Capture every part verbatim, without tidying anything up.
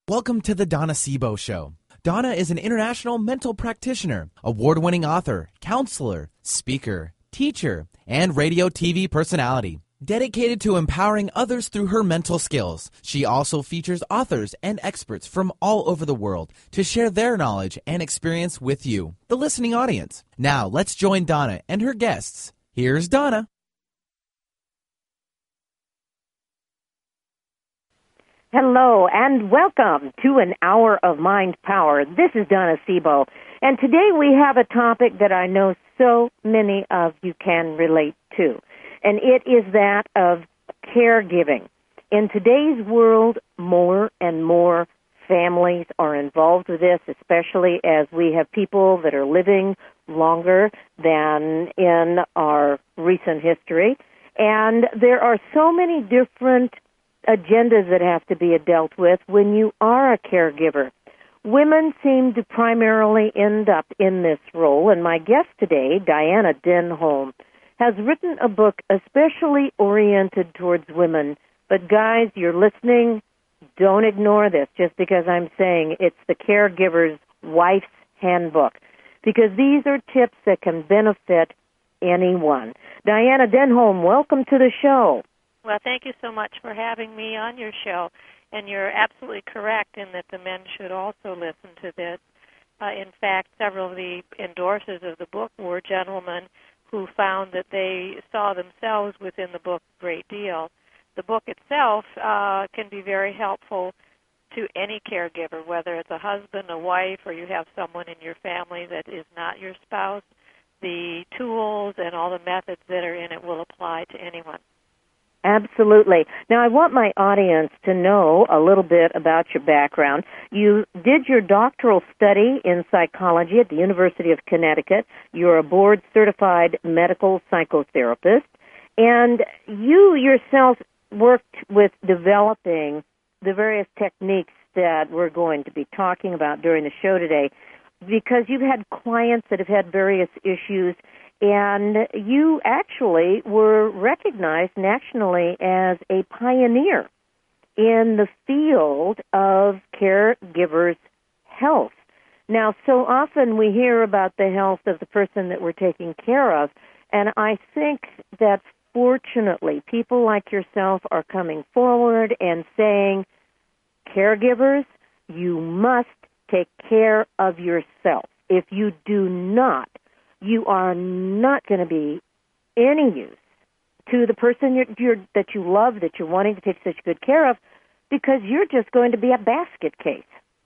Welcome to the Donna Sebo Show. Donna is an international mental practitioner, award-winning author, counselor, speaker, teacher, and radio T V personality. Dedicated to empowering others through her mental skills, she also features authors and experts from all over the world to share their knowledge and experience with you, the listening audience. Now, let's join Donna and her guests. Here's Donna. Hello, and welcome to an hour of Mind Power. This is Donna Sebo, and today we have a topic that I know so many of you can relate to, and it is that of caregiving. In today's world, more and more families are involved with this, especially as we have people that are living longer than in our recent history, and there are so many different agendas that have to be dealt with when you are a caregiver. Women seem to primarily end up in this role, and my guest today, Diana Denholm, has written a book especially oriented towards women. But guys, you're listening, don't ignore this just because I'm saying it's the caregiver's wife's handbook, because these are tips that can benefit anyone. Diana Denholm, welcome to the show. Well, thank you so much for having me on your show. And you're absolutely correct in that the men should also listen to this. Uh, in fact, several of the endorsers of the book were gentlemen who found that they saw themselves within the book a great deal. The book itself uh, can be very helpful to any caregiver, whether it's a husband, a wife, or you have someone in your family that is not your spouse. The tools and all the methods that are in it will apply to anyone. Absolutely. Now, I want my audience to know a little bit about your background. You did your doctoral study in psychology at the University of Connecticut. You're a board-certified medical psychotherapist, and you yourself worked with developing the various techniques that we're going to be talking about during the show today, because you've had clients that have had various issues, and you actually were recognized nationally as a pioneer in the field of caregivers' health. Now, so often we hear about the health of the person that we're taking care of, and I think that fortunately people like yourself are coming forward and saying, caregivers, you must take care of yourself. If you do not, you are not going to be any use to the person you're, you're, that you love, that you're wanting to take such good care of, because you're just going to be a basket case.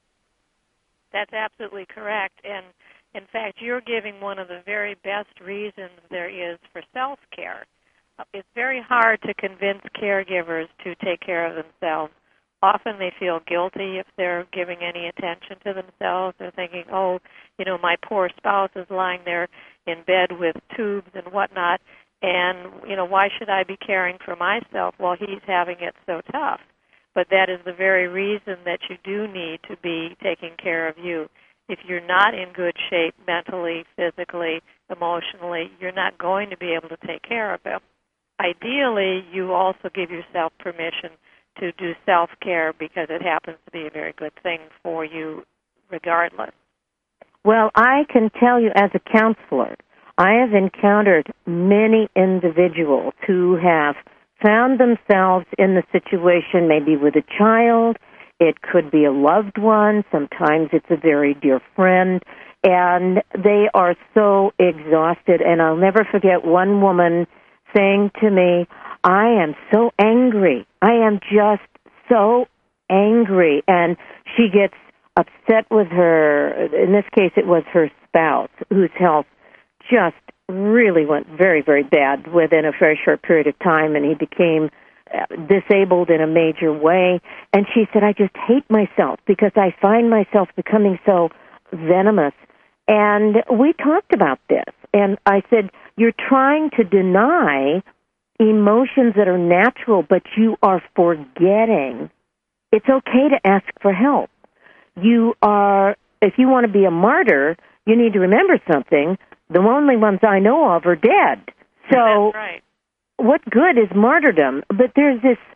That's absolutely correct. And, in fact, you're giving one of the very best reasons there is for self-care. It's very hard to convince caregivers to take care of themselves. Often they feel guilty if they're giving any attention to themselves. They're thinking, oh, you know, my poor spouse is lying there in bed with tubes and whatnot, and, you know, why should I be caring for myself while he's having it so tough? But that is the very reason that you do need to be taking care of you. If you're not in good shape mentally, physically, emotionally, you're not going to be able to take care of him. Ideally, you also give yourself permission to do self-care because it happens to be a very good thing for you regardless. Well, I can tell you as a counselor, I have encountered many individuals who have found themselves in the situation maybe with a child. It could be a loved one. Sometimes it's a very dear friend. And they are so exhausted. And I'll never forget one woman saying to me, I am so angry. I am just so angry. And she gets upset with her, in this case it was her spouse, whose health just really went very, very bad within a very short period of time, and he became disabled in a major way. And she said, I just hate myself because I find myself becoming so venomous. And we talked about this, and I said, you're trying to deny emotions that are natural, but you are forgetting it's okay to ask for help. You are, if you want to be a martyr, you need to remember something. The only ones I know of are dead. So That's right. What good is martyrdom? But there's this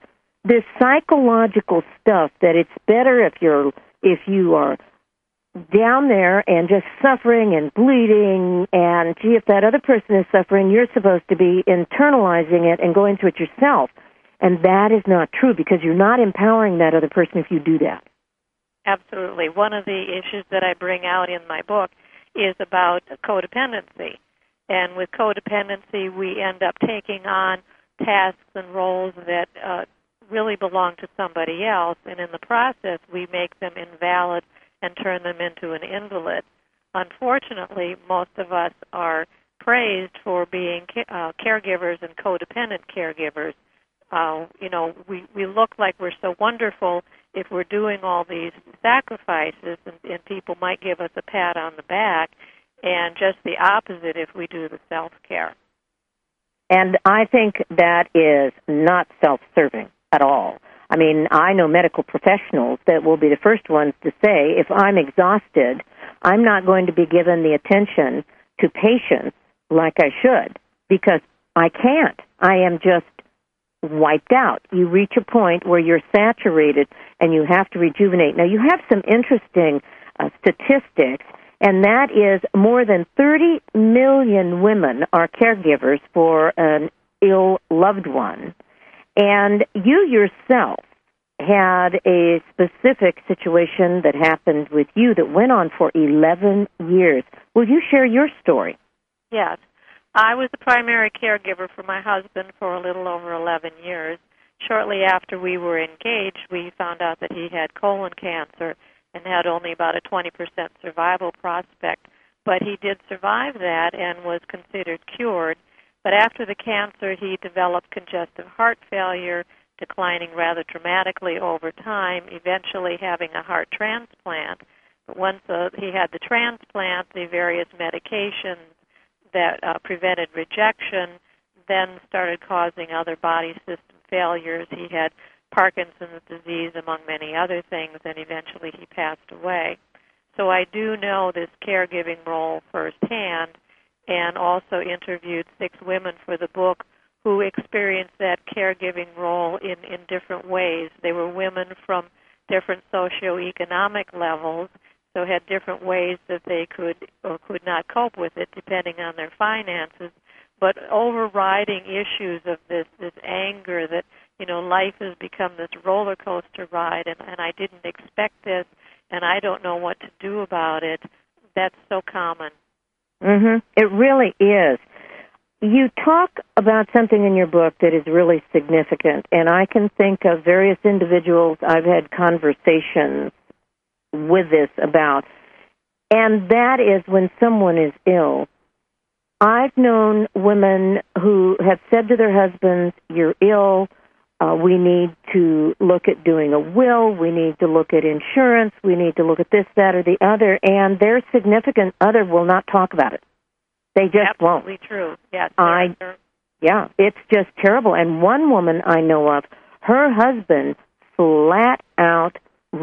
this psychological stuff that it's better if you're if you are down there and just suffering and bleeding, and gee, if that other person is suffering, you're supposed to be internalizing it and going through it yourself. And that is not true, because you're not empowering that other person if you do that. Absolutely. One of the issues that I bring out in my book is about codependency. And with codependency, we end up taking on tasks and roles that uh, really belong to somebody else, and in the process, we make them invalid and turn them into an invalid. Unfortunately, most of us are praised for being uh, caregivers and codependent caregivers. Uh, you know, we, we look like we're so wonderful if we're doing all these sacrifices, and, and people might give us a pat on the back, and just the opposite if we do the self-care. And I think that is not self-serving at all. I mean, I know medical professionals that will be the first ones to say, if I'm exhausted, I'm not going to be given the attention to patients like I should, because I can't. I am just wiped out. You reach a point where you're saturated and you have to rejuvenate. Now, you have some interesting uh, statistics, and that is more than thirty million women are caregivers for an ill loved one. And you yourself had a specific situation that happened with you that went on for eleven years. Will you share your story? Yes. I was the primary caregiver for my husband for a little over eleven years. Shortly after we were engaged, we found out that he had colon cancer and had only about a twenty percent survival prospect. But he did survive that and was considered cured. But after the cancer, he developed congestive heart failure, declining rather dramatically over time, eventually having a heart transplant. But once uh, he had the transplant, the various medications that uh, prevented rejection then started causing other body system failures. He had Parkinson's disease, among many other things, and eventually he passed away. So I do know this caregiving role firsthand, and also interviewed six women for the book who experienced that caregiving role in, in different ways. They were women from different socioeconomic levels, so had different ways that they could or could not cope with it depending on their finances, but overriding issues of this, this anger that, you know, life has become this roller coaster ride, and, and I didn't expect this, and I don't know what to do about it. That's so common. Mm-hmm. It really is. You talk about something in your book that is really significant, and I can think of various individuals I've had conversations with this about, and that is when someone is ill. I've known women who have said to their husbands, you're ill, uh, we need to look at doing a will, we need to look at insurance, we need to look at this, that, or the other, and their significant other will not talk about it. They just Absolutely won't. Absolutely true. Yes. I, yeah, it's just terrible. And one woman I know of, her husband flat out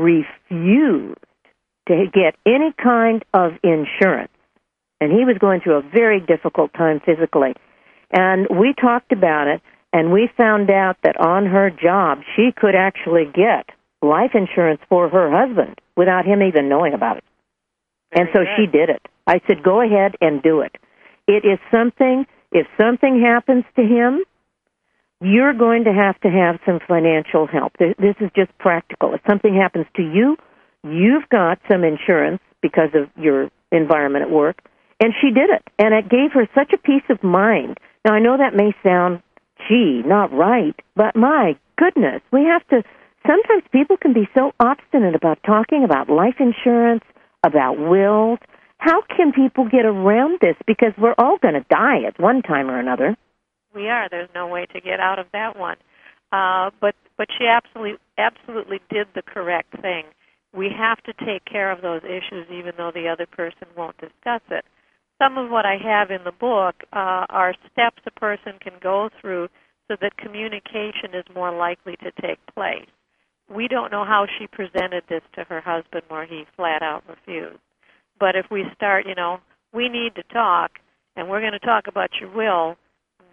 refused to get any kind of insurance. And he was going through a very difficult time physically. And we talked about it, and we found out that on her job, she could actually get life insurance for her husband without him even knowing about it. Very and so good. she did it. I said, go ahead and do it. It is something, if something happens to him, you're going to have to have some financial help. This is just practical. If something happens to you, you've got some insurance because of your environment at work. And she did it. And it gave her such a peace of mind. Now, I know that may sound, gee, not right, but my goodness, we have to, sometimes people can be so obstinate about talking about life insurance, about wills. How can people get around this? Because we're all going to die at one time or another. We are. There's no way to get out of that one. Uh, but but she absolutely absolutely did the correct thing. We have to take care of those issues even though the other person won't discuss it. Some of what I have in the book uh, are steps a person can go through so that communication is more likely to take place. We don't know how she presented this to her husband where he flat out refused. But if we start, you know, we need to talk, and we're going to talk about your will,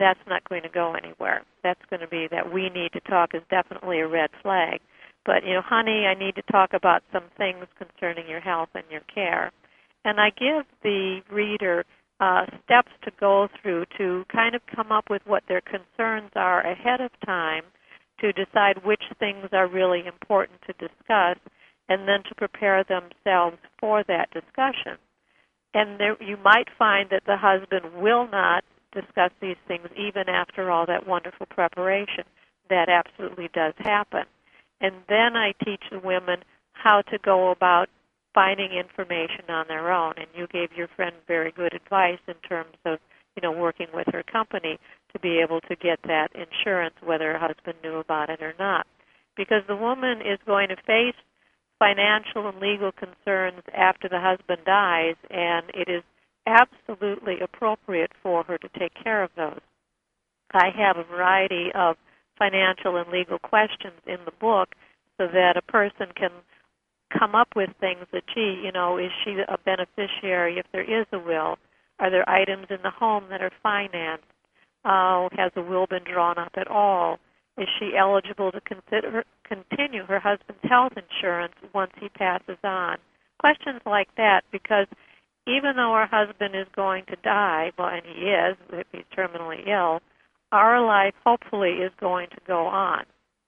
that's not going to go anywhere. That's going to be that we need to talk is definitely a red flag. But, you know, honey, I need to talk about some things concerning your health and your care. And I give the reader uh, steps to go through to kind of come up with what their concerns are ahead of time, to decide which things are really important to discuss, and then to prepare themselves for that discussion. And there, you might find that the husband will not discuss these things even after all that wonderful preparation. That absolutely does happen. And then I teach the women how to go about finding information on their own. And you gave your friend very good advice in terms of, you know, working with her company to be able to get that insurance, whether her husband knew about it or not. Because the woman is going to face financial and legal concerns after the husband dies, and it is absolutely appropriate for her to take care of those. I have a variety of financial and legal questions in the book so that a person can come up with things that, gee, you know, is she a beneficiary if there is a will? Are there items in the home that are financed? Uh, has the will been drawn up at all? Is she eligible to consider continue her husband's health insurance once he passes on? Questions like that, because even though our husband is going to die, well, and he is, if he's terminally ill, our life hopefully is going to go on.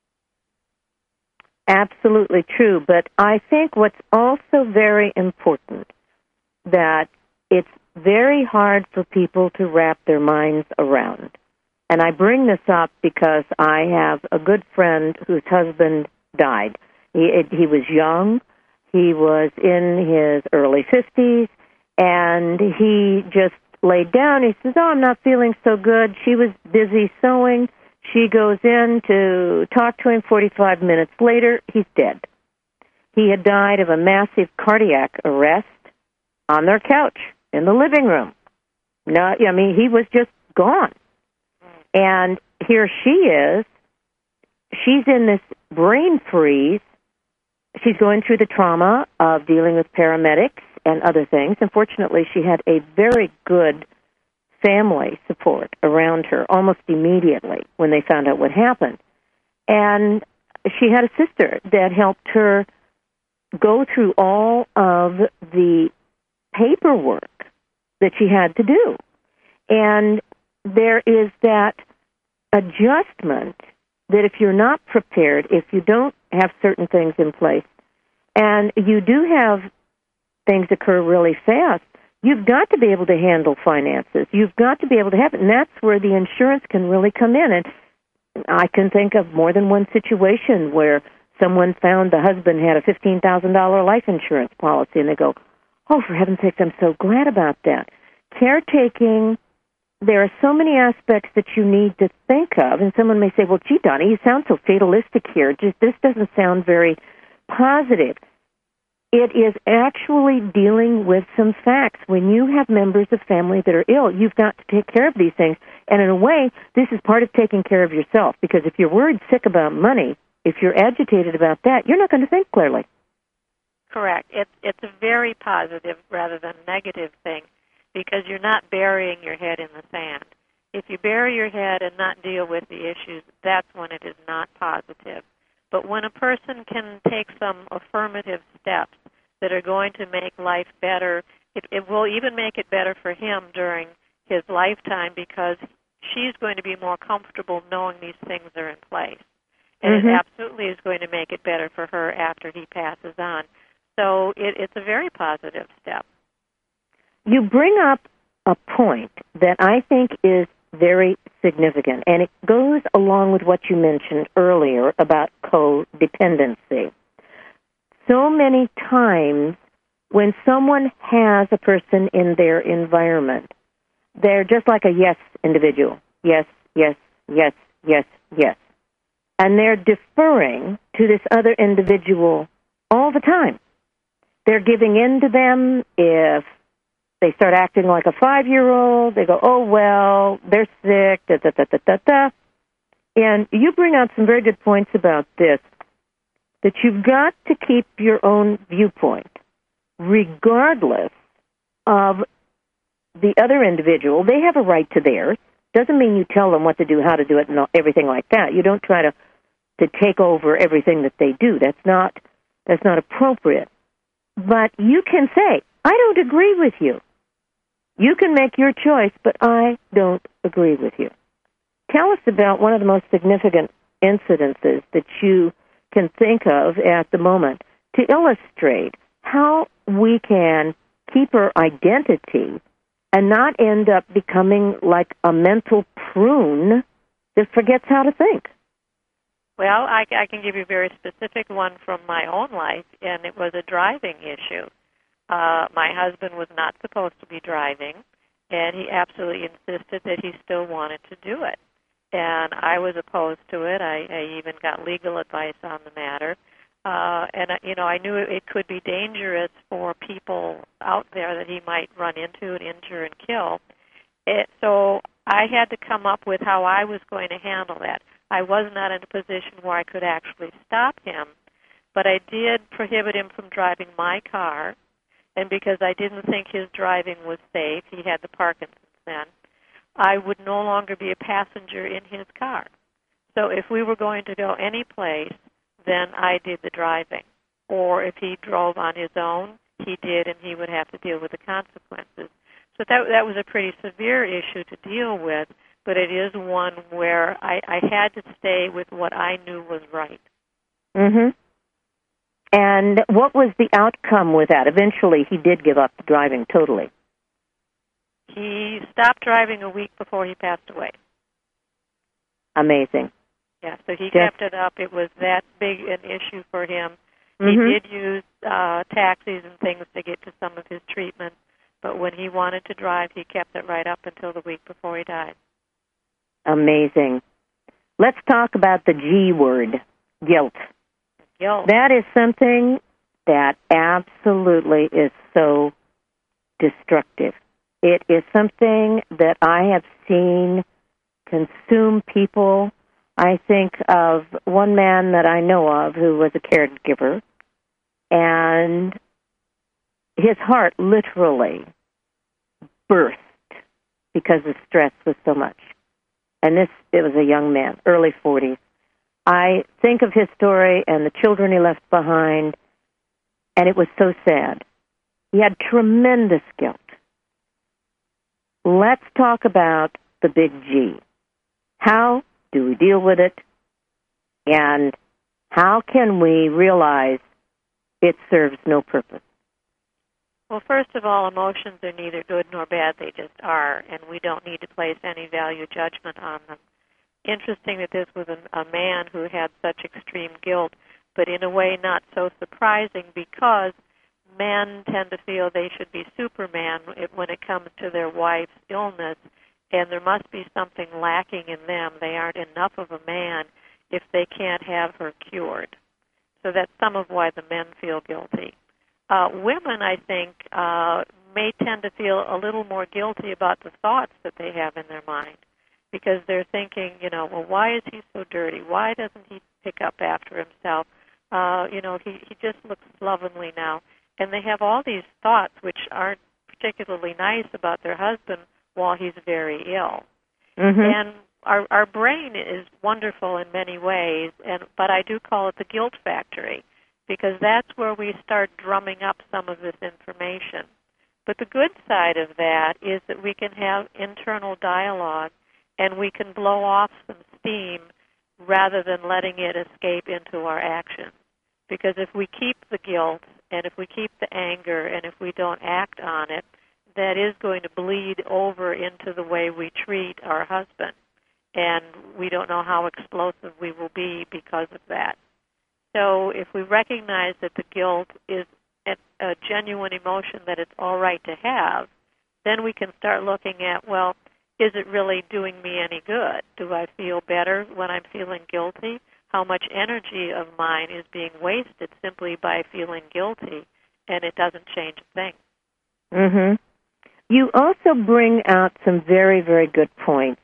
Absolutely true. But I think what's also very important, that it's very hard for people to wrap their minds around. And I bring this up because I have a good friend whose husband died. He, it, he was young. He was in his early fifties, and he just laid down. He says, oh, I'm not feeling so good. She was busy sewing. She goes in to talk to him. forty-five minutes later, he's dead. He had died of a massive cardiac arrest on their couch in the living room. No, I mean, he was just gone. And here she is. She's in this brain freeze. She's going through the trauma of dealing with paramedics and other things. Unfortunately, she had a very good family support around her almost immediately when they found out what happened. And she had a sister that helped her go through all of the paperwork that she had to do. And there is that adjustment that if you're not prepared, if you don't have certain things in place, and you do have things occur really fast, you've got to be able to handle finances. You've got to be able to have it, and that's where the insurance can really come in. And I can think of more than one situation where someone found the husband had a fifteen thousand dollars life insurance policy, and they go, oh, for heaven's sakes, I'm so glad about that. Caretaking, there are so many aspects that you need to think of, and someone may say, well, gee, Donna, you sound so fatalistic here. Just this doesn't sound very positive. It is actually dealing with some facts. When you have members of family that are ill, you've got to take care of these things. And in a way, this is part of taking care of yourself, because if you're worried sick about money, if you're agitated about that, you're not going to think clearly. Correct. It's, it's a very positive rather than negative thing, because you're not burying your head in the sand. If you bury your head and not deal with the issues, that's when it is not positive. But when a person can take some affirmative steps that are going to make life better, it, it will even make it better for him during his lifetime, because she's going to be more comfortable knowing these things are in place. And mm-hmm. it absolutely is going to make it better for her after he passes on. So it, it's a very positive step. You bring up a point that I think is very significant, and it goes along with what you mentioned earlier about codependency. So many times when someone has a person in their environment, they're just like a yes individual. Yes, yes, yes, yes, yes. And they're deferring to this other individual all the time. They're giving in to them. If they start acting like a five-year-old, they go, oh, well, they're sick, da, da, da, da, da, da. And you bring out some very good points about this, that you've got to keep your own viewpoint, regardless of the other individual. They have a right to theirs. Doesn't mean you tell them what to do, how to do it, and everything like that. You don't try to to take over everything that they do. That's not that's not appropriate. But you can say, I don't agree with you. You can make your choice, but I don't agree with you. Tell us about one of the most significant incidences that you can think of at the moment to illustrate how we can keep our identity and not end up becoming like a mental prune that forgets how to think. Well, I, I can give you a very specific one from my own life, and it was a driving issue. Uh, my husband was not supposed to be driving, and he absolutely insisted that he still wanted to do it. And I was opposed to it. I, I even got legal advice on the matter. Uh, and, uh, you know, I knew it, it could be dangerous for people out there that he might run into and injure and kill. It, so I had to come up with how I was going to handle that. I was not in a position where I could actually stop him, but I did prohibit him from driving my car, and because I didn't think his driving was safe, he had the Parkinson's then, I would no longer be a passenger in his car. So if we were going to go any place, then I did the driving. Or if he drove on his own, he did, and he would have to deal with the consequences. So that that was a pretty severe issue to deal with, but it is one where I, I had to stay with what I knew was right. Mm-hmm. And what was the outcome with that? Eventually, he did give up the driving totally. He stopped driving a week before he passed away. Amazing. Yeah, so he Just, kept it up. It was that big an issue for him. Mm-hmm. He did use uh, taxis and things to get to some of his treatments, but when he wanted to drive, he kept it right up until the week before he died. Amazing. Let's talk about the G word, guilt. Guilt. That is something that absolutely is so destructive. It is something that I have seen consume people. I think of one man that I know of who was a caregiver, and his heart literally burst because the stress was so much. And this, it was a young man, early forties. I think of his story and the children he left behind, and it was so sad. He had tremendous guilt. Let's talk about the big G. How do we deal with it? And how can we realize it serves no purpose? Well, first of all, emotions are neither good nor bad. They just are, and we don't need to place any value judgment on them. Interesting that this was a, a man who had such extreme guilt, but in a way not so surprising because men tend to feel they should be Superman when it comes to their wife's illness, and there must be something lacking in them. They aren't enough of a man if they can't have her cured. So that's some of why the men feel guilty. Uh, women, I think, uh, may tend to feel a little more guilty about the thoughts that they have in their mind because they're thinking, you know, well, why is he so dirty? Why doesn't he pick up after himself? Uh, you know, he, he just looks slovenly now. And they have all these thoughts which aren't particularly nice about their husband while he's very ill. Mm-hmm. And our our brain is wonderful in many ways, and but I do call it the guilt factory because that's where we start drumming up some of this information. But the good side of that is that we can have internal dialogue and we can blow off some steam rather than letting it escape into our actions. Because if we keep the guilt and if we keep the anger and if we don't act on it, that is going to bleed over into the way we treat our husband. And we don't know how explosive we will be because of that. So if we recognize that the guilt is a genuine emotion that it's all right to have, then we can start looking at, well, is it really doing me any good? Do I feel better when I'm feeling guilty? How much energy of mine is being wasted simply by feeling guilty, and it doesn't change a thing. Mm-hmm. You also bring out some very, very good points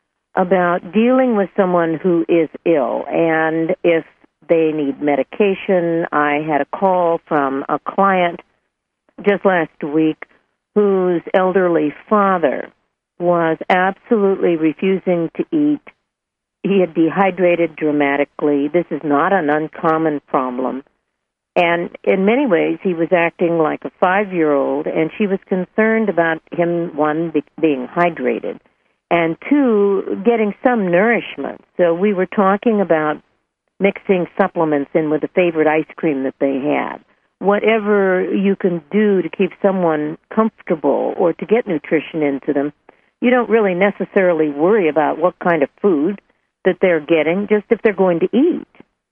about dealing with someone who is ill, and if they need medication. I had a call from a client just last week whose elderly father was absolutely refusing to eat. He had dehydrated dramatically. This is not an uncommon problem. And in many ways, he was acting like a five-year-old, and she was concerned about him, one, be- being hydrated, and two, getting some nourishment. So we were talking about mixing supplements in with a favorite ice cream that they had. Whatever you can do to keep someone comfortable or to get nutrition into them, you don't really necessarily worry about what kind of food that they're getting, just if they're going to eat.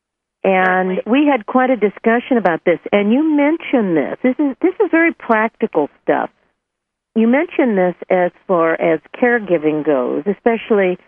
And we had quite a discussion about this, and you mentioned this. This is this is very practical stuff. You mentioned this as far as caregiving goes, especially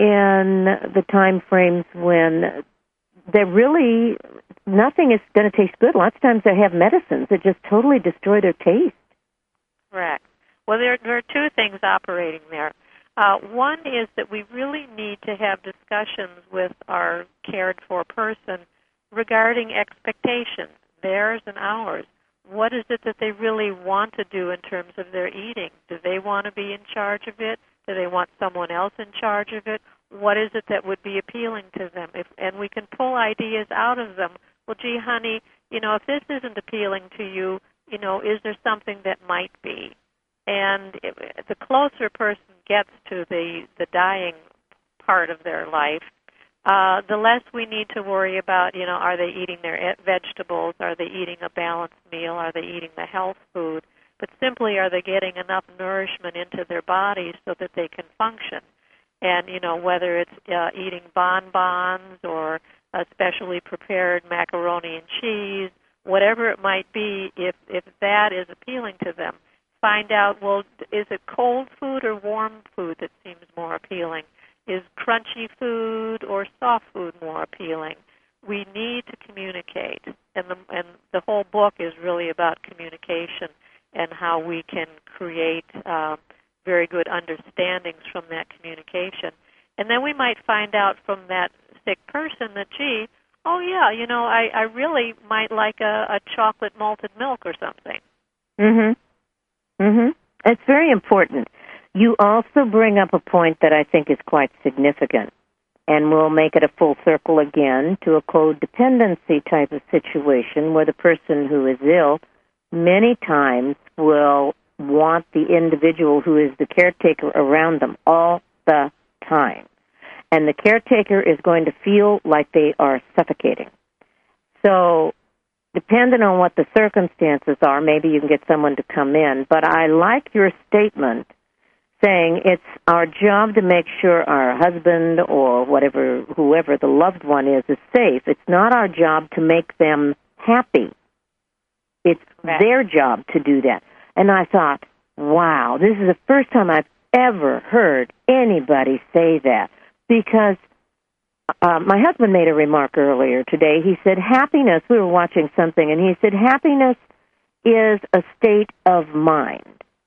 in the time frames when they're really, nothing is going to taste good. Lots of times they have medicines that just totally destroy their taste. Correct. Well, there, there are two things operating there. Uh, one is that we really need to have discussions with our cared-for person regarding expectations, theirs and ours. What is it that they really want to do in terms of their eating? Do they want to be in charge of it? Do they want someone else in charge of it? What is it that would be appealing to them? If, and we can pull ideas out of them. Well, gee, honey, you know, if this isn't appealing to you, you know, is there something that might be? And it, the closer a person gets to the, the dying part of their life, Uh, the less we need to worry about, you know, are they eating their vegetables? Are they eating a balanced meal? Are they eating the health food? But simply, are they getting enough nourishment into their bodies so that they can function? And, you know, whether it's uh, eating bonbons or a specially prepared macaroni and cheese, whatever it might be, if, if that is appealing to them, find out, well, is it cold food or warm food that seems more appealing? Is crunchy food or soft food more appealing? We need to communicate, and the, and the whole book is really about communication and how we can create uh, very good understandings from that communication. And then we might find out from that sick person that, gee, oh, yeah, you know, I, I really might like a, a chocolate malted milk or something. Mm-hmm. Mm-hmm. It's very important. You also bring up a point that I think is quite significant, and we'll make it a full circle again to a codependency type of situation where the person who is ill many times will want the individual who is the caretaker around them all the time. And the caretaker is going to feel like they are suffocating. So, depending on what the circumstances are, maybe you can get someone to come in. But I like your statement saying it's our job to make sure our husband or whatever, whoever the loved one is, is safe. It's not our job to make them happy. It's right. Their job to do that. And I thought, wow, this is the first time I've ever heard anybody say that. Because uh, my husband made a remark earlier today. He said happiness, we were watching something, and he said happiness is a state of mind.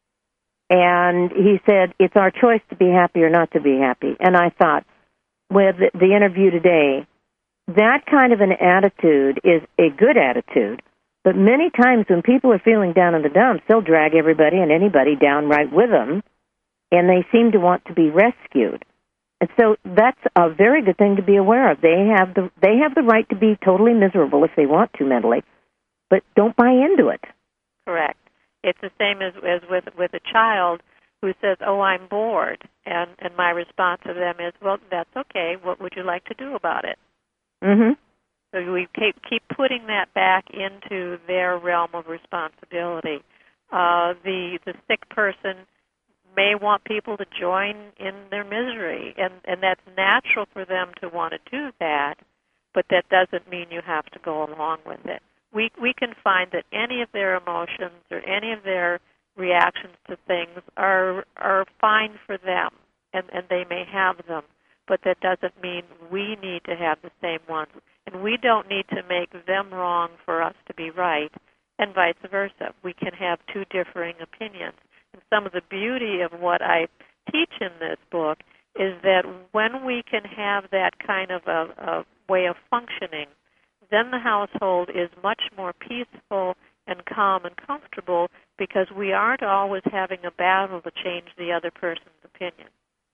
And he said, it's our choice to be happy or not to be happy. And I thought, with the interview today, that kind of an attitude is a good attitude. But many times when people are feeling down in the dumps, they'll drag everybody and anybody down right with them, and they seem to want to be rescued. And so that's a very good thing to be aware of. They have the they have the right to be totally miserable if they want to mentally, but don't buy into it. Correct. It's the same as, as with, with a child who says, oh, I'm bored. And, and my response to them is, well, that's okay. What would you like to do about it? Mm-hmm. So we keep, keep putting that back into their realm of responsibility. Uh, the, the sick person may want people to join in their misery, and, and that's natural for them to want to do that, but that doesn't mean you have to go along with it. We we can find that any of their emotions or any of their reactions to things are are fine for them, and, and they may have them, but that doesn't mean we need to have the same ones. And we don't need to make them wrong for us to be right, and vice versa. We can have two differing opinions. And some of the beauty of what I teach in this book is that when we can have that kind of a, a way of functioning, then the household is much more peaceful and calm and comfortable because we aren't always having a battle to change the other person's opinion.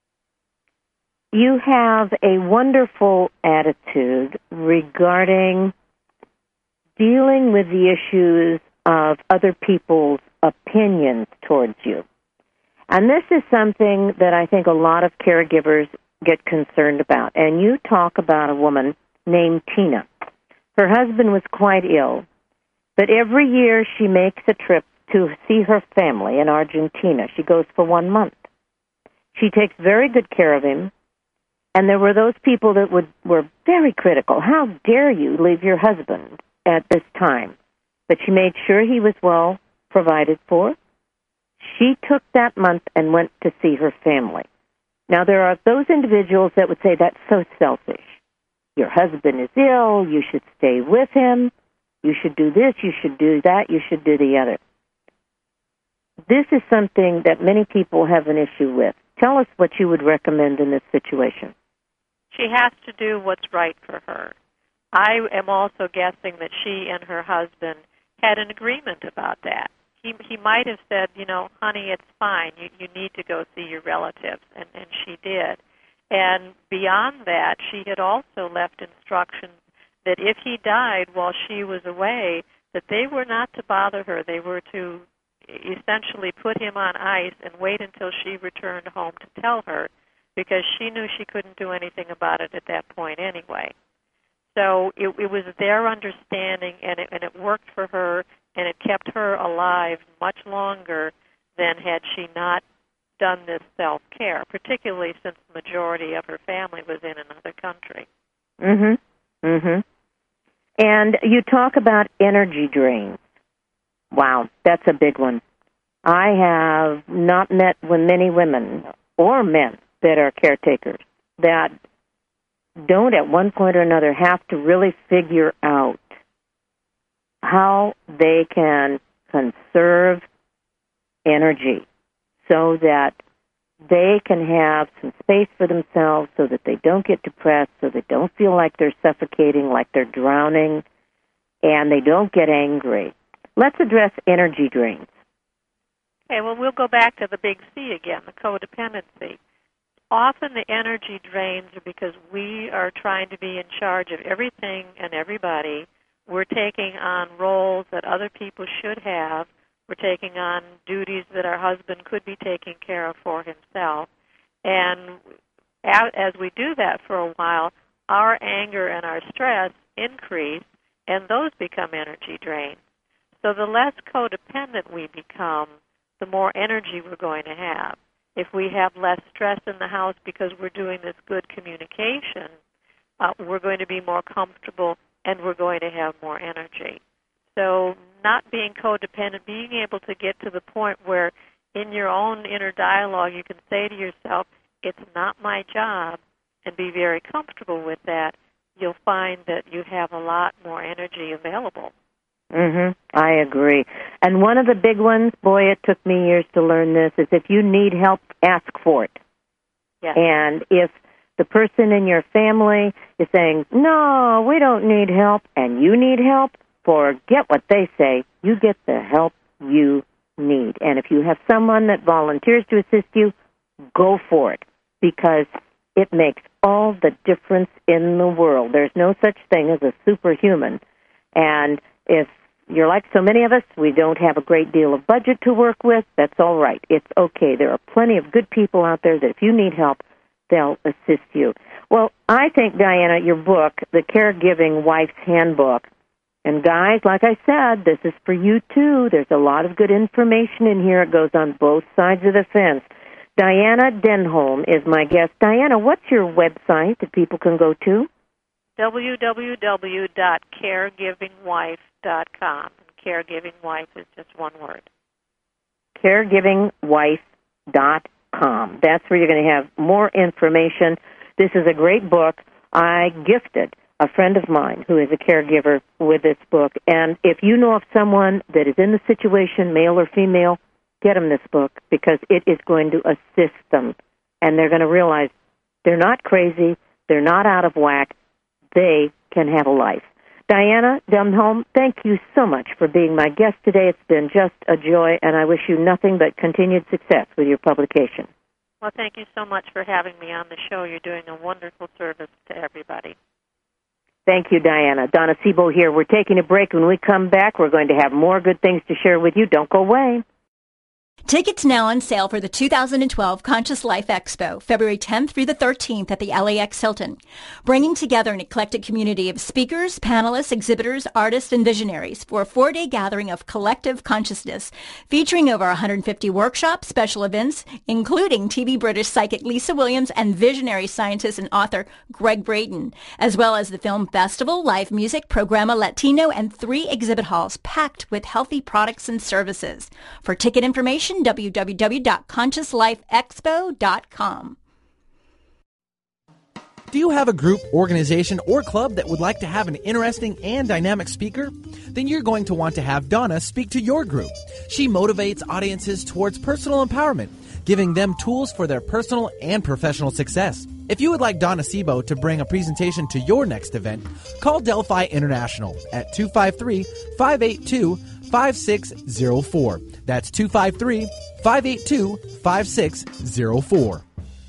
You have a wonderful attitude regarding dealing with the issues of other people's opinions towards you. And this is something that I think a lot of caregivers get concerned about. And you talk about a woman named Tina. Her husband was quite ill, but every year she makes a trip to see her family in Argentina. She goes for one month. She takes very good care of him. And there were those people that would were very critical. How dare you leave your husband at this time? But she made sure he was well provided for. She took that month and went to see her family. Now, there are those individuals that would say that's so selfish. Your husband is ill. You should stay with him. You should do this. You should do that. You should do the other. This is something that many people have an issue with. Tell us what you would recommend in this situation. She has to do what's right for her. I am also guessing that she and her husband had an agreement about that. He he might have said, you know, honey, it's fine. You you need to go see your relatives, and, and she did. And beyond that, she had also left instructions that if he died while she was away, that they were not to bother her. They were to essentially put him on ice and wait until she returned home to tell her, because she knew she couldn't do anything about it at that point anyway. So it, it was their understanding, and it, and it worked for her, and it kept her alive much longer than had she not done this self-care, particularly since the majority of her family was in another country. Mm-hmm. Mm-hmm. And you talk about energy drains. Wow, that's a big one. I have not met with many women or men that are caretakers that don't at one point or another have to really figure out how they can conserve energy so that they can have some space for themselves, so that they don't get depressed, so they don't feel like they're suffocating, like they're drowning, and they don't get angry. Let's address energy drains. Okay, well, we'll go back to the big C again, the codependency. Often the energy drains are because we are trying to be in charge of everything and everybody. We're taking on roles that other people should have. We're taking on duties that our husband could be taking care of for himself. And as we do that for a while, our anger and our stress increase, and those become energy drains. So the less codependent we become, the more energy we're going to have. If we have less stress in the house because we're doing this good communication, uh, we're going to be more comfortable and we're going to have more energy. So not being codependent, being able to get to the point where in your own inner dialogue you can say to yourself, it's not my job, and be very comfortable with that, you'll find that you have a lot more energy available. Mm-hmm. I agree. And one of the big ones, boy, it took me years to learn this, is if you need help, ask for it. Yes. And if the person in your family is saying, no, we don't need help, and you need help, forget what they say. You get the help you need. And if you have someone that volunteers to assist you, go for it, because it makes all the difference in the world. There's no such thing as a superhuman. And if you're like so many of us, we don't have a great deal of budget to work with, that's all right. It's okay. There are plenty of good people out there that if you need help, they'll assist you. Well, I think, Diana, your book, The Caregiving Wife's Handbook, and guys, like I said, this is for you too. There's a lot of good information in here. It goes on both sides of the fence. Diana Denholm is my guest. Diana, what's your website that people can go to? w w w dot caregiving wife dot com. Caregiving Wife is just one word. caregiving wife dot com. That's where you're going to have more information. This is a great book. I gifted a friend of mine who is a caregiver with this book. And if you know of someone that is in the situation, male or female, get them this book, because it is going to assist them. And they're going to realize they're not crazy, they're not out of whack, they can have a life. Diana Denholm, thank you so much for being my guest today. It's been just a joy, and I wish you nothing but continued success with your publication. Well, thank you so much for having me on the show. You're doing a wonderful service to everybody. Thank you, Diana. Donna Sebo here. We're taking a break. When we come back, we're going to have more good things to share with you. Don't go away. Tickets now on sale for the two thousand twelve Conscious Life Expo, February tenth through the thirteenth at the L A X Hilton, bringing together an eclectic community of speakers, panelists, exhibitors, artists, and visionaries for a four-day gathering of collective consciousness, featuring over one hundred fifty workshops, special events, including T V British psychic Lisa Williams and visionary scientist and author Greg Brayton, as well as the film festival, live music, Programa Latino, and three exhibit halls packed with healthy products and services. For ticket information, w w w dot conscious life expo dot com. Do you have a group, organization, or club that would like to have an interesting and dynamic speaker? Then you're going to want to have Donna speak to your group. She motivates audiences towards personal empowerment, giving them tools for their personal and professional success. If you would like Donna Sebo to bring a presentation to your next event, call Delphi International at two five three, five eight two, five six zero four. That's two five three, five eight two, five six zero four.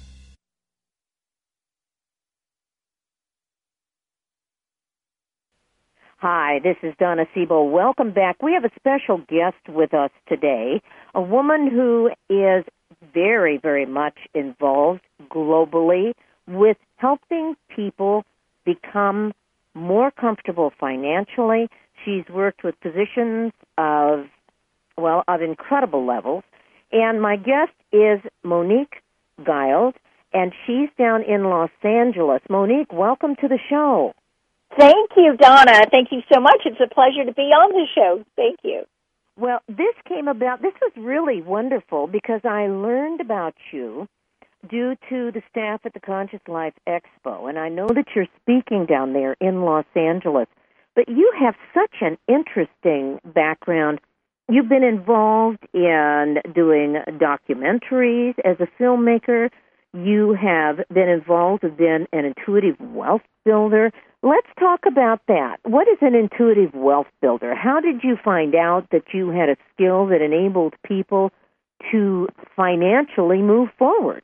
Hi, this is Donna Sebo. Welcome back. We have a special guest with us today, a woman who is very, very much involved globally with helping people become more comfortable financially. She's worked with positions of, well, of incredible levels. And my guest is Monique Giles, and she's down in Los Angeles. Monique, welcome to the show. Thank you, Donna. Thank you so much. It's a pleasure to be on the show. Thank you. Well, this came about, this was really wonderful because I learned about you due to the staff at the Conscious Life Expo, and I know that you're speaking down there in Los Angeles, but you have such an interesting background. You've been involved in doing documentaries as a filmmaker. You have been involved with being an intuitive wealth builder. Let's talk about that. What is an intuitive wealth builder? How did you find out that you had a skill that enabled people to financially move forward?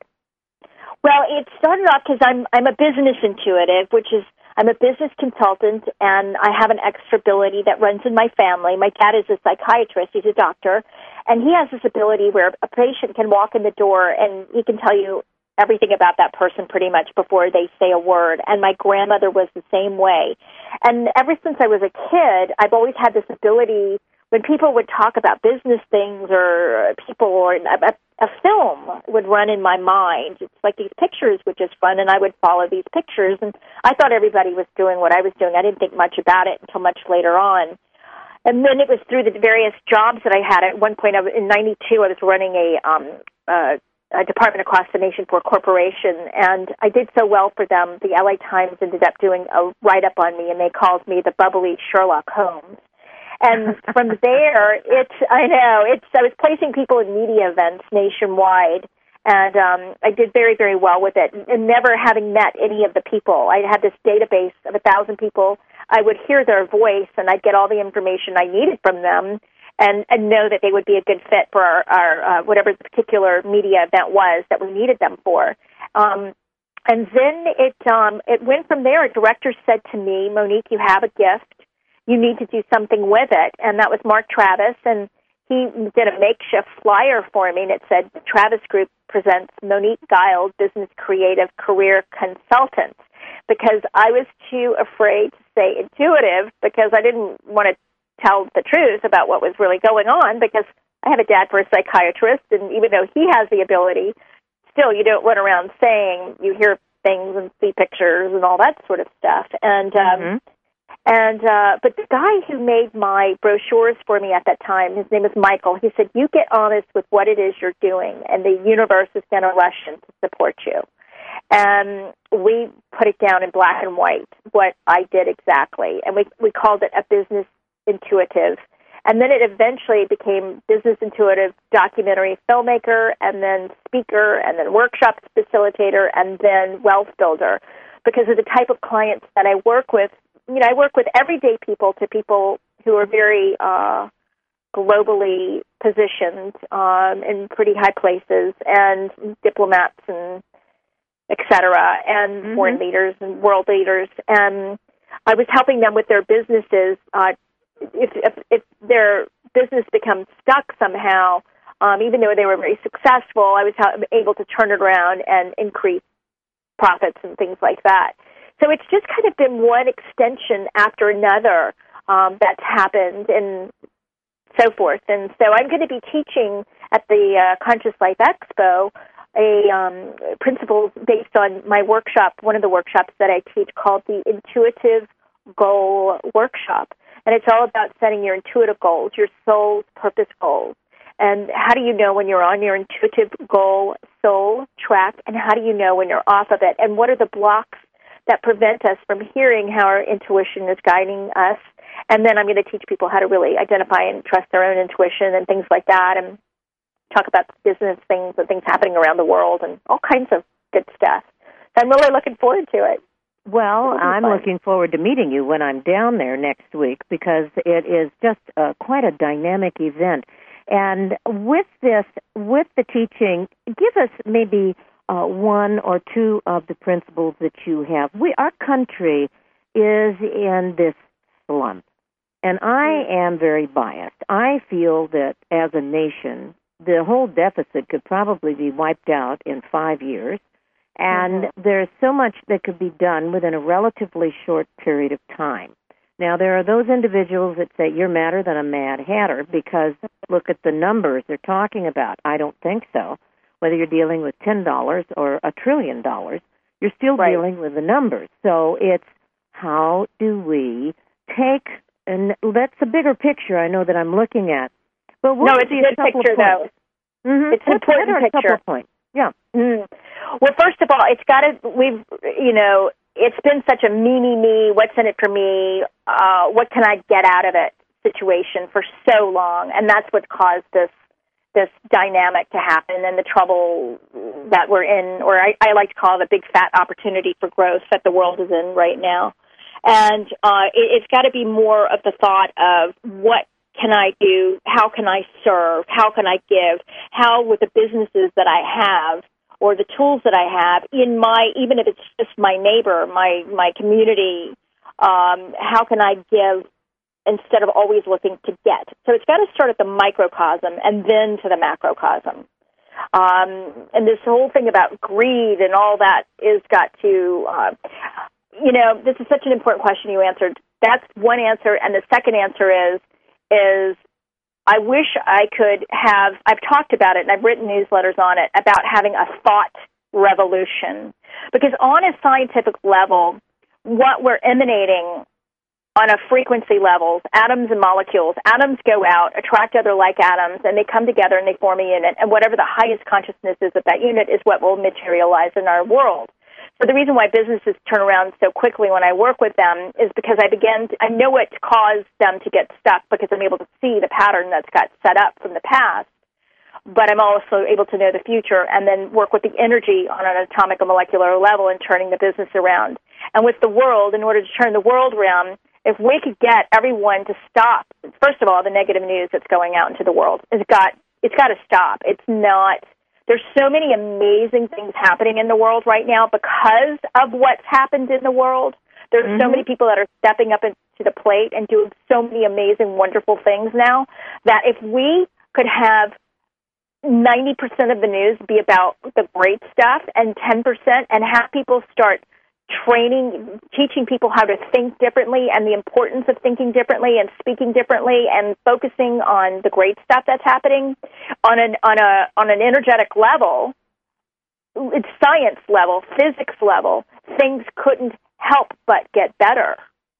Well, it started off because I'm I'm a business intuitive, which is I'm a business consultant, and I have an extra ability that runs in my family. My dad is a psychiatrist. He's a doctor, and he has this ability where a patient can walk in the door, and he can tell you everything about that person pretty much before they say a word. And my grandmother was the same way. And ever since I was a kid, I've always had this ability when people would talk about business things or people or a, a film would run in my mind. It's like these pictures would just run, and I would follow these pictures. And I thought everybody was doing what I was doing. I didn't think much about it until much later on. And then it was through the various jobs that I had. At one point, I was, in ninety-two, I was running a um, uh, a department across the nation for a corporation, and I did so well for them, the L A Times ended up doing a write-up on me, and they called me the bubbly Sherlock Holmes. And from there, it I know, it's I was placing people in media events nationwide, and um, I did very, very well with it, and never having met any of the people. I had this database of a thousand people. I would hear their voice, and I'd get all the information I needed from them, and, and know that they would be a good fit for our, our uh, whatever the particular media event was that we needed them for. Um, and then it um, it went from there. A director said to me, Monique, you have a gift. You need to do something with it. And that was Mark Travis, and he did a makeshift flyer for me, and it said, the Travis Group presents Monique Giles, Business Creative Career Consultant, because I was too afraid to say intuitive because I didn't want to tell the truth about what was really going on, because I have a dad for a psychiatrist, and even though he has the ability, still you don't run around saying you hear things and see pictures and all that sort of stuff. And um, mm-hmm. and uh, but the guy who made my brochures for me at that time, his name is Michael. He said, "You get honest with what it is you're doing, and the universe is going to rush in to support you." And we put it down in black and white, what I did exactly, and we we called it a business intuitive. And then it eventually became business intuitive documentary filmmaker, and then speaker, and then workshop facilitator, and then wealth builder. Because of the type of clients that I work with, you know, I work with everyday people to people who are very uh, globally positioned um, in pretty high places, and diplomats and et cetera, and mm-hmm. foreign leaders and world leaders. And I was helping them with their businesses. Uh, if, if, if their business becomes stuck somehow, um, even though they were very successful, I was able to turn it around and increase profits and things like that. So it's just kind of been one extension after another um, that's happened and so forth. And so I'm going to be teaching at the uh, Conscious Life Expo a um, principles based on my workshop, one of the workshops that I teach called the Intuitive Goal Workshop. And it's all about setting your intuitive goals, your soul's purpose goals. And how do you know when you're on your intuitive goal soul track, and how do you know when you're off of it? And what are the blocks that prevent us from hearing how our intuition is guiding us? And then I'm going to teach people how to really identify and trust their own intuition and things like that, and talk about business things and things happening around the world and all kinds of good stuff. So I'm really looking forward to it. Well, I'm fun. looking forward to meeting you when I'm down there next week, because it is just uh, quite a dynamic event. And with this, with the teaching, give us maybe uh, one or two of the principles that you have. We, our country is in this slump, and I am very biased. I feel that as a nation, the whole deficit could probably be wiped out in five years, and mm-hmm. there's so much that could be done within a relatively short period of time. Now, there are those individuals that say you're madder than a Mad Hatter because look at the numbers they're talking about. I don't think so. Whether you're dealing with ten dollars or a trillion dollars, you're still right. dealing with the numbers. So it's how do we take, and that's a bigger picture I know that I'm looking at. But what no, it's a good picture, though. Mm-hmm. It's an important picture. picture. Point. Yeah. Mm. Well, first of all, it's got to, we've, you know, it's been such a me, me, me, what's in it for me, uh, what can I get out of it situation for so long, and that's what caused this this dynamic to happen and the trouble that we're in, or I, I like to call it a big fat opportunity for growth that the world is in right now. And uh, it, it's got to be more of the thought of what can I do, how can I serve, how can I give, how with the businesses that I have, or the tools that I have in my, even if it's just my neighbor, my, my community, um, how can I give instead of always looking to get? So it's got to start at the microcosm and then to the macrocosm. Um, and this whole thing about greed and all that is got to, uh, you know, this is such an important question you answered. That's one answer. And the second answer is, is I wish I could have, I've talked about it and I've written newsletters on it, about having a thought revolution. Because on a scientific level, what we're emanating on a frequency level, atoms and molecules, atoms go out, attract other like atoms, and they come together and they form a unit. And whatever the highest consciousness is of that unit is what will materialize in our world. So the reason why businesses turn around so quickly when I work with them is because I begin to, I know what caused them to get stuck because I'm able to see the pattern that's got set up from the past, but I'm also able to know the future and then work with the energy on an atomic or molecular level and turning the business around. And with the world, in order to turn the world around, if we could get everyone to stop, first of all, the negative news that's going out into the world, it's got, it's got to stop. It's not... There's so many amazing things happening in the world right now because of what's happened in the world. There's mm-hmm. so many people that are stepping up into the plate and doing so many amazing, wonderful things now that if we could have ninety percent of the news be about the great stuff and ten percent and have people start training, teaching people how to think differently and the importance of thinking differently and speaking differently and focusing on the great stuff that's happening on an on a on an energetic level, it's science level, physics level, things couldn't help but get better.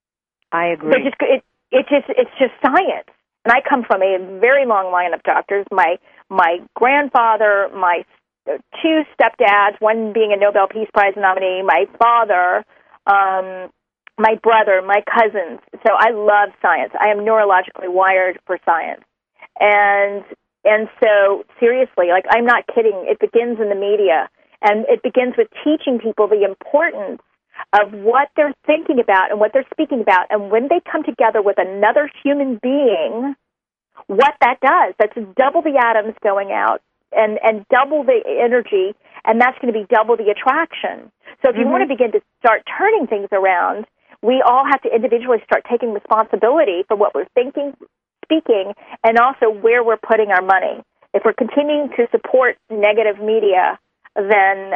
I agree. They're just, it, it just it's just science. And I come from a very long line of doctors. My my grandfather, my two stepdads, one being a Nobel Peace Prize nominee, my father, um, my brother, my cousins. So I love science. I am neurologically wired for science. And and so, seriously, like, I'm not kidding. It begins in the media, and it begins with teaching people the importance of what they're thinking about and what they're speaking about, and when they come together with another human being, what that does. That's double the atoms going out and, and double the energy, and that's going to be double the attraction. So if you mm-hmm. want to begin to start turning things around, we all have to individually start taking responsibility for what we're thinking, speaking, and also where we're putting our money. If we're continuing to support negative media, then,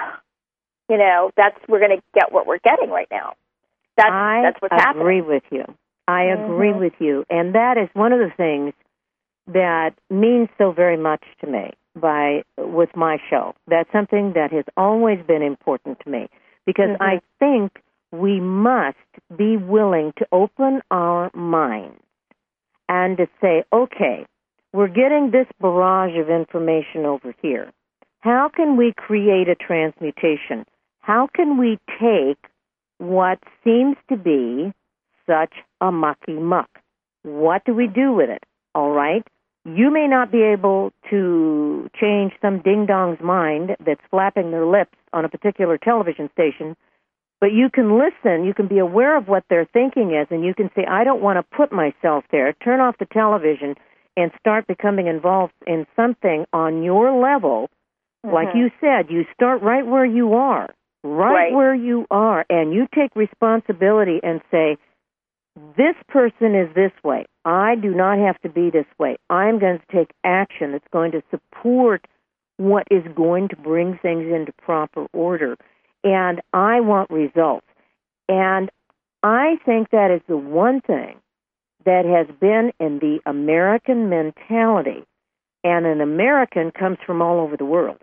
you know, that's we're going to get what we're getting right now. That's, I that's what's happening. agree with you. I mm-hmm. agree with you. And that is one of the things that means so very much to me by with my show. That's something that has always been important to me because mm-hmm. I think we must be willing to open our minds and to say, okay, we're getting this barrage of information over here. How can we create a transmutation? How can we take what seems to be such a mucky muck? What do we do with it? All right? You may not be able to change some ding-dong's mind that's flapping their lips on a particular television station, but you can listen, you can be aware of what their thinking is, and you can say, I don't want to put myself there. Turn off the television and start becoming involved in something on your level. Mm-hmm. Like you said, you start right where you are, right, right where you are, and you take responsibility and say, this person is this way. I do not have to be this way. I'm going to take action that's going to support what is going to bring things into proper order. And I want results. And I think that is the one thing that has been in the American mentality. And an American comes from all over the world.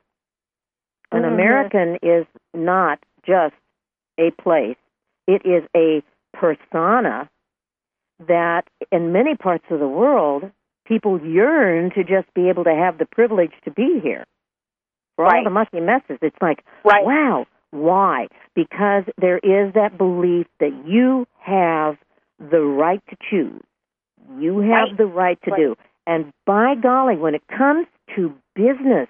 An mm-hmm. American is not just a place. It is a persona that in many parts of the world, people yearn to just be able to have the privilege to be here. For right. all the mucky messes, it's like, right. wow, why? Because there is that belief that you have the right to choose. You have right. the right to right. do. And by golly, when it comes to business,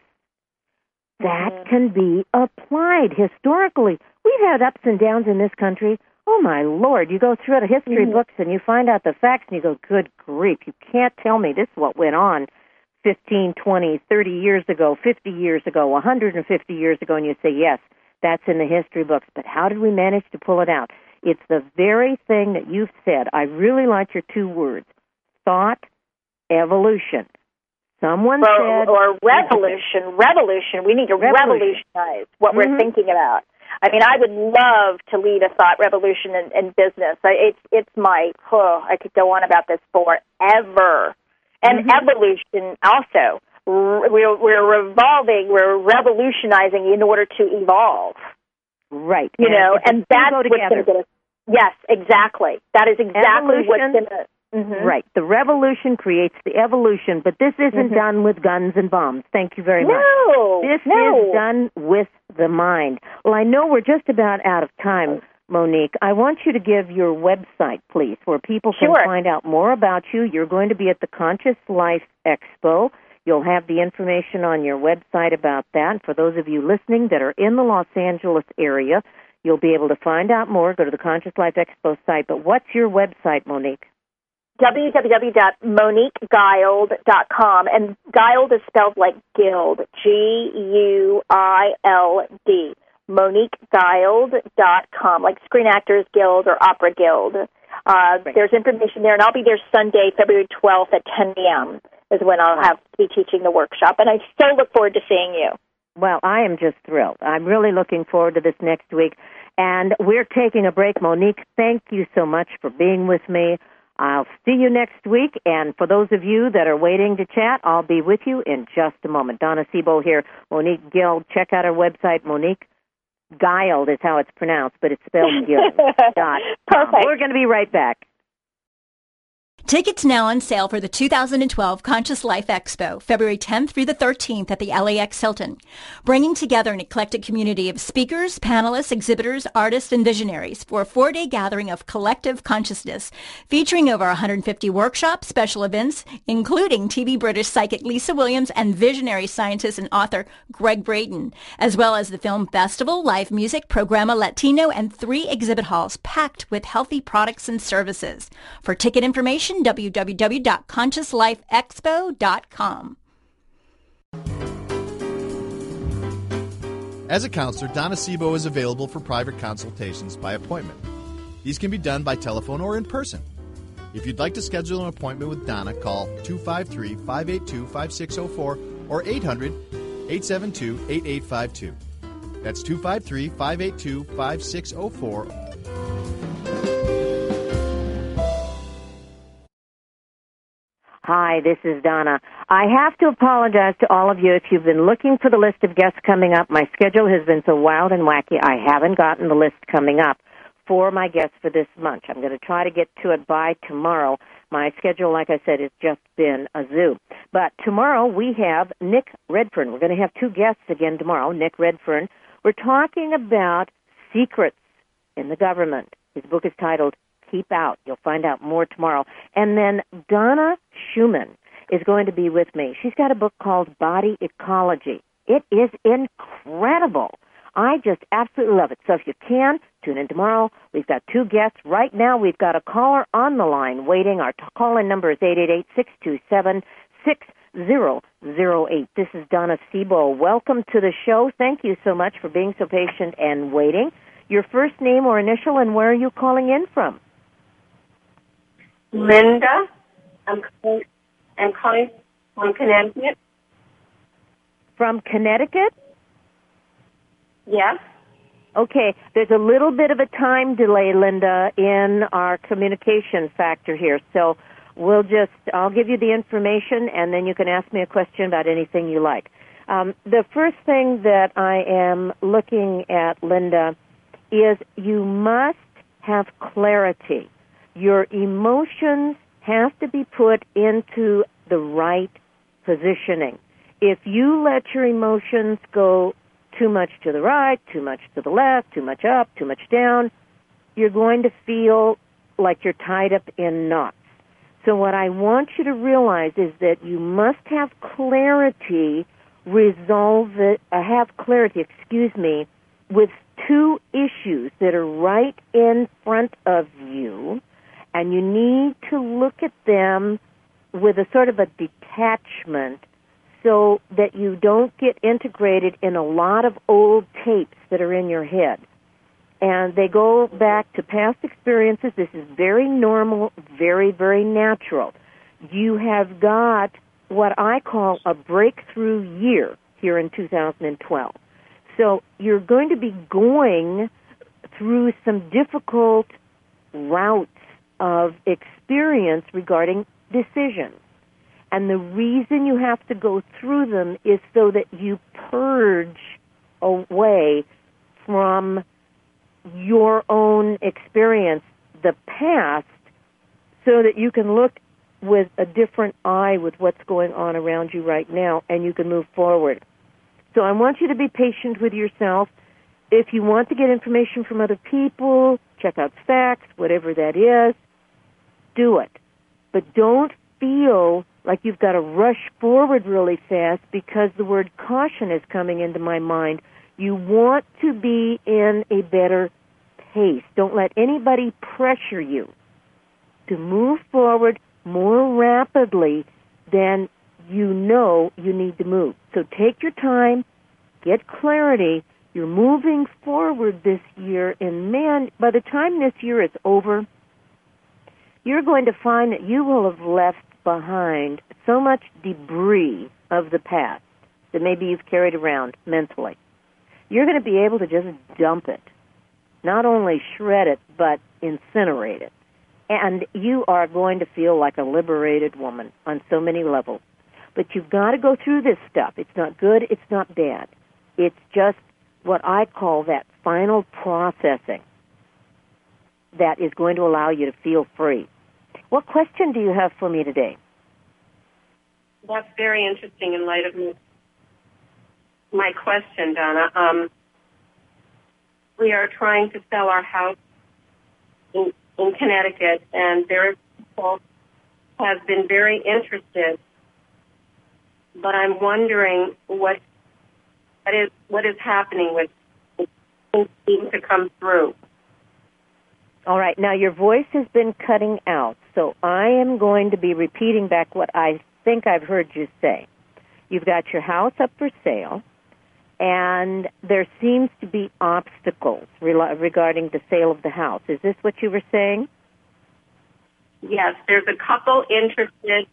that mm-hmm. can be applied historically. We've had ups and downs in this country. Oh, my Lord, you go through the history mm-hmm. books and you find out the facts and you go, good grief, you can't tell me this is what went on fifteen, twenty, thirty years ago, fifty years ago, one hundred fifty years ago, and you say, yes, that's in the history books, but how did we manage to pull it out? It's the very thing that you've said. I really like your two words, thought, evolution. Someone or, said... Or revolution, revolution. We need to revolution. revolutionize what mm-hmm. we're thinking about. I mean, I would love to lead a thought revolution in, in business. I, it's it's my, oh, I could go on about this forever. And mm-hmm. evolution also. We're, we're revolving, we're revolutionizing in order to evolve. Right. You and know, and that's what's going to get us. Yes, exactly. That is exactly evolution, what's going to... Mm-hmm. Right. The revolution creates the evolution, but this isn't mm-hmm. done with guns and bombs. Thank you very much. No, This no. is done with the mind. Well, I know we're just about out of time, Monique. I want you to give your website, please, where people can sure. find out more about you. You're going to be at the Conscious Life Expo. You'll have the information on your website about that. For those of you listening that are in the Los Angeles area, you'll be able to find out more. Go to the Conscious Life Expo site. But what's your website, Monique? w w w dot monique guild dot com, and Guild is spelled like Guild, G U I L D, monique guild dot com, like Screen Actors Guild or Opera Guild. Uh, right. There's information there, and I'll be there Sunday, February twelfth at ten a.m. is when I'll have be teaching the workshop, and I so look forward to seeing you. Well, I am just thrilled. I'm really looking forward to this next week, and we're taking a break. Monique, thank you so much for being with me. I'll see you next week, and for those of you that are waiting to chat, I'll be with you in just a moment. Donna Sebo here, Monique Guild. Check out our website, Monique Guild is how it's pronounced, but it's spelled Guild. Perfect. We're going to be right back. Tickets now on sale for the two thousand twelve Conscious Life Expo, February tenth through the thirteenth at the L A X Hilton, bringing together an eclectic community of speakers, panelists, exhibitors, artists, and visionaries for a four-day gathering of collective consciousness, featuring over one hundred fifty workshops, special events, including T V British psychic Lisa Williams and visionary scientist and author Greg Braden, as well as the film festival, live music, Programa Latino, and three exhibit halls packed with healthy products and services. For ticket information, w w w dot conscious life expo dot com. As a counselor, Donna Sebo is available for private consultations by appointment. These can be done by telephone or in person. If you'd like to schedule an appointment with Donna, call two five three, five eight two, five six zero four or eight hundred, eight seven two, eight eight five two. That's two five three, five eight two, five six zero four. Hi, this is Donna. I have to apologize to all of you if you've been looking for the list of guests coming up. My schedule has been so wild and wacky, I haven't gotten the list coming up for my guests for this month. I'm going to try to get to it by tomorrow. My schedule, like I said, has just been a zoo. But tomorrow we have Nick Redfern. We're going to have two guests again tomorrow, Nick Redfern. We're talking about secrets in the government. His book is titled Keep Out. You'll find out more tomorrow. And then Donna Schumann is going to be with me. She's got a book called Body Ecology. It is incredible. I just absolutely love it. So if you can, tune in tomorrow. We've got two guests. Right now we've got a caller on the line waiting. Our t- call-in number is eight eight eight, six two seven, six zero zero eight. This is Donna Sebo. Welcome to the show. Thank you so much for being so patient and waiting. Your first name or initial, and where are you calling in from? Linda. I'm calling, I'm calling from Connecticut. From Connecticut? Yes. Okay, there's a little bit of a time delay, Linda, in our communication factor here. So we'll just, I'll give you the information, and then you can ask me a question about anything you like. Um, the first thing that I am looking at, Linda, is you must have clarity. Your emotions have to be put into the right positioning. If you let your emotions go too much to the right, too much to the left, too much up, too much down, you're going to feel like you're tied up in knots. So what I want you to realize is that you must have clarity, resolve it, uh, have clarity, excuse me, with two issues that are right in front of you, and you need to look at them with a sort of a detachment so that you don't get integrated in a lot of old tapes that are in your head. And they go back to past experiences. This is very normal, very, very natural. You have got what I call a breakthrough year here in two thousand twelve. So you're going to be going through some difficult routes of experience regarding decisions. And the reason you have to go through them is so that you purge away from your own experience, the past, so that you can look with a different eye with what's going on around you right now, and you can move forward. So I want you to be patient with yourself. If you want to get information from other people, check out facts, whatever that is, do it. But don't feel like you've got to rush forward really fast because the word caution is coming into my mind. You want to be in a better pace. Don't let anybody pressure you to move forward more rapidly than you know you need to move. So take your time, get clarity. You're moving forward this year, and man, by the time this year is over, you're going to find that you will have left behind so much debris of the past that maybe you've carried around mentally. You're going to be able to just dump it, not only shred it, but incinerate it. And you are going to feel like a liberated woman on so many levels. But you've got to go through this stuff. It's not good, it's not bad. It's just what I call that final processing that is going to allow you to feel free. What question do you have for me today? That's very interesting in light of my, my question, Donna. Um, we are trying to sell our house in, in Connecticut, and there people have been very interested, but I'm wondering what what is what is happening with things seem to come through. All right. Now, your voice has been cutting out, so I am going to be repeating back what I think I've heard you say. You've got your house up for sale, and there seems to be obstacles re- regarding the sale of the house. Is this what you were saying? Yes, there's a couple interested,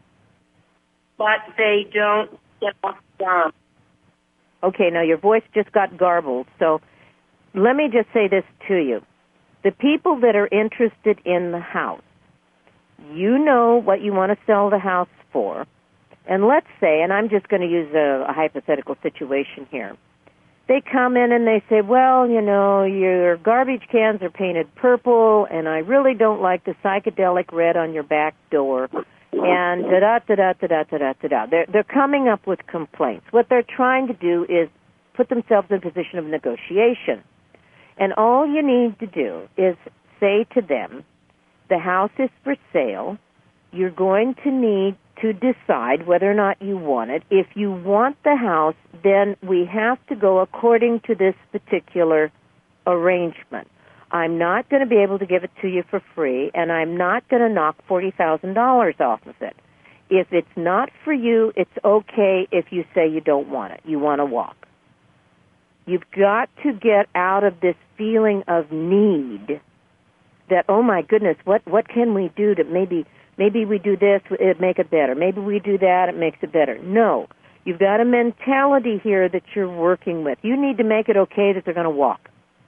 but they don't get off the job. Okay, now your voice just got garbled, so let me just say this to you. The people that are interested in the house, you know what you want to sell the house for, and let's say, and I'm just going to use a, a hypothetical situation here, they come in and they say, well, you know, your garbage cans are painted purple, and I really don't like the psychedelic red on your back door, and da-da-da-da-da-da-da-da-da. They're, they're coming up with complaints. What they're trying to do is put themselves in a position of negotiation. And all you need to do is say to them, the house is for sale. You're going to need to decide whether or not you want it. If you want the house, then we have to go according to this particular arrangement. I'm not going to be able to give it to you for free, and I'm not going to knock forty thousand dollars off of it. If it's not for you, it's okay if you say you don't want it. You want to walk. You've got to get out of this feeling of need that, oh my goodness, what, what can we do to maybe, maybe we do this, it make it better. Maybe we do that, it makes it better. No. You've got a mentality here that you're working with. You need to make it okay that they're going to walk.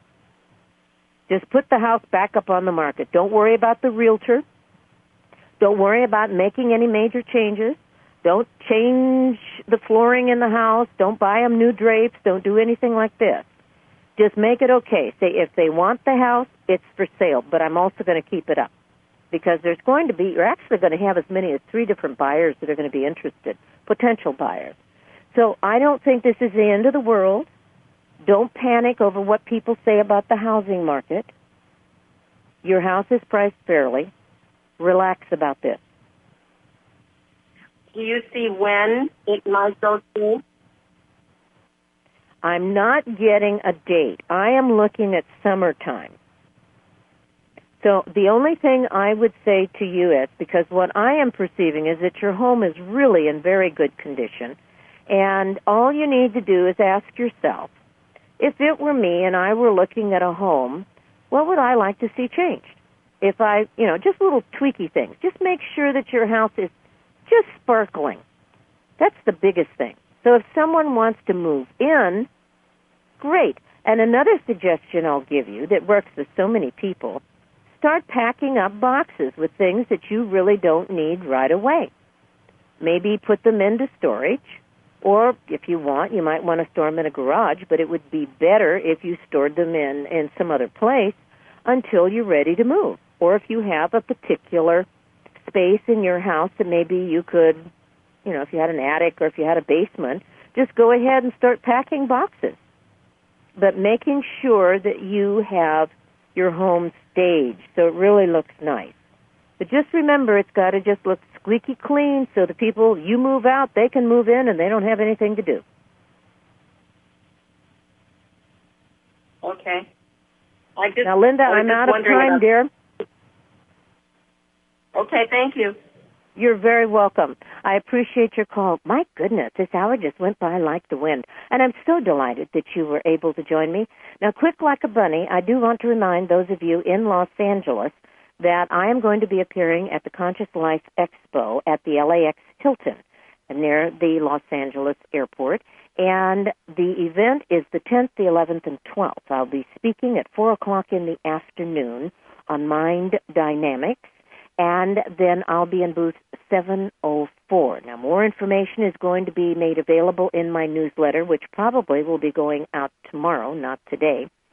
Just put the house back up on the market. Don't worry about the realtor. Don't worry about making any major changes. Don't change the flooring in the house. Don't buy them new drapes. Don't do anything like this. Just make it okay. Say, if they want the house, it's for sale, but I'm also going to keep it up. Because there's going to be, you're actually going to have as many as three different buyers that are going to be interested, potential buyers. So I don't think this is the end of the world. Don't panic over what people say about the housing market. Your house is priced fairly. Relax about this. Do you see when it might go through? I'm not getting a date. I am looking at summertime. So the only thing I would say to you is, because what I am perceiving is that your home is really in very good condition, and all you need to do is ask yourself, if it were me and I were looking at a home, what would I like to see changed? If I, you know, just little tweaky things. Just make sure that your house is just sparkling. That's the biggest thing. So if someone wants to move in, great. And another suggestion I'll give you that works with so many people, start packing up boxes with things that you really don't need right away. Maybe put them into storage, or if you want, you might want to store them in a garage, but it would be better if you stored them in, in some other place until you're ready to move. Or if you have a particular space in your house that maybe you could, you know, if you had an attic or if you had a basement, just go ahead and start packing boxes. But making sure that you have your home staged so it really looks nice. But just remember, it's got to just look squeaky clean so the people, you move out, they can move in and they don't have anything to do. Okay. I just, now, Linda, I'm out of time, about... dear. Okay, thank you. You're very welcome. I appreciate your call. My goodness, this hour just went by like the wind, and I'm so delighted that you were able to join me. Now, quick like a bunny, I do want to remind those of you in Los Angeles that I am going to be appearing at the Conscious Life Expo at the L A X Hilton near the Los Angeles airport, and the event is the tenth, the eleventh, and twelfth. I'll be speaking at four o'clock in the afternoon on Mind Dynamics, and then I'll be in booth seven oh four. Now, more information is going to be made available in my newsletter, which probably will be going out tomorrow, not today.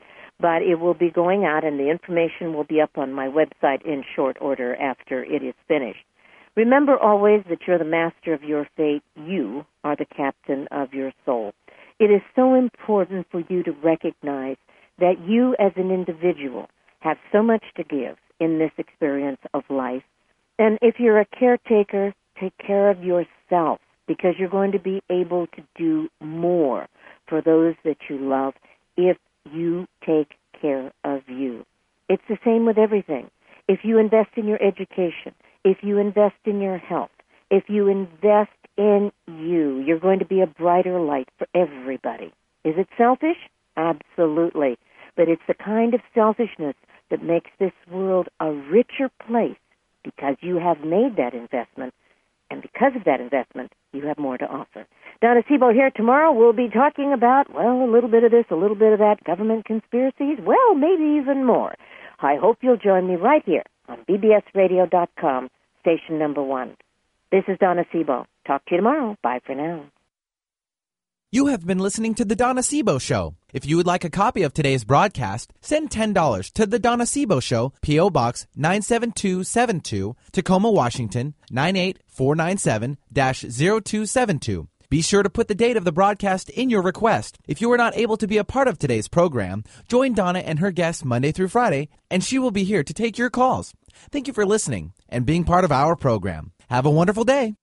but it will be going out, and the information will be up on my website in short order after it is finished. Remember always that you're the master of your fate. You are the captain of your soul. It is so important for you to recognize that you as an individual have so much to give in this experience of life. And if you're a caretaker, take care of yourself, because you're going to be able to do more for those that you love if you take care of you. It's the same with everything. If you invest in your education, if you invest in your health, if you invest in you, you're going to be a brighter light for everybody. Is it selfish? Absolutely. But it's the kind of selfishness that makes this world a richer place, because you have made that investment, and because of that investment, you have more to offer. Donna Sebo here. Tomorrow we'll be talking about, well, a little bit of this, a little bit of that, government conspiracies, well, maybe even more. I hope you'll join me right here on B B S radio dot com, station number one. This is Donna Sebo. Talk to you tomorrow. Bye for now. You have been listening to The Donna Sebo Show. If you would like a copy of today's broadcast, send ten dollars to The Donna Sebo Show, P O. Box nine seven two seven two, Tacoma, Washington, nine eight four nine seven dash zero two seven two. Be sure to put the date of the broadcast in your request. If you were not able to be a part of today's program, join Donna and her guests Monday through Friday, and she will be here to take your calls. Thank you for listening and being part of our program. Have a wonderful day.